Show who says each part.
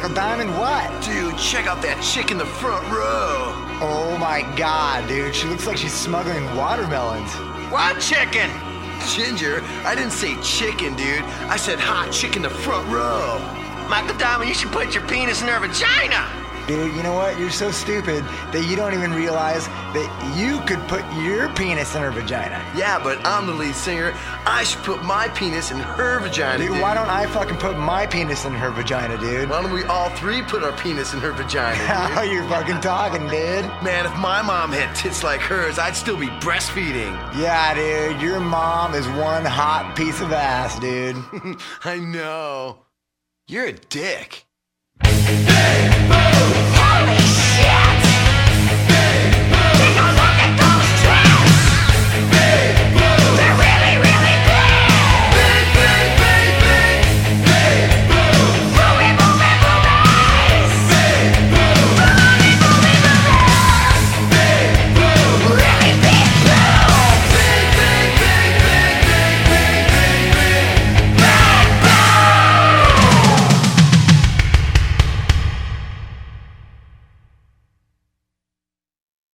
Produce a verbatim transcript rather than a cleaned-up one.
Speaker 1: Michael Diamond, what?
Speaker 2: Dude, check out that chick in the front row.
Speaker 1: Oh my god, dude. She looks like she's smuggling watermelons.
Speaker 2: What chicken? Ginger, I didn't say chicken, dude. I said hot chick in the front row. Michael Diamond, you should put your penis in her vagina.
Speaker 1: Dude, you know what? You're so stupid that you don't even realize that you could put your penis in her vagina.
Speaker 2: Yeah, but I'm the lead singer. I should put my penis in her vagina,
Speaker 1: Dude,
Speaker 2: dude.
Speaker 1: why don't I fucking put my penis in her vagina, dude?
Speaker 2: Why don't we all three put our penis in her vagina,
Speaker 1: How
Speaker 2: dude?
Speaker 1: you fucking talking, dude?
Speaker 2: Man, if my mom had tits like hers, I'd still be breastfeeding.
Speaker 1: Yeah, dude, your mom is one hot piece of ass, dude.
Speaker 2: I know. You're a dick.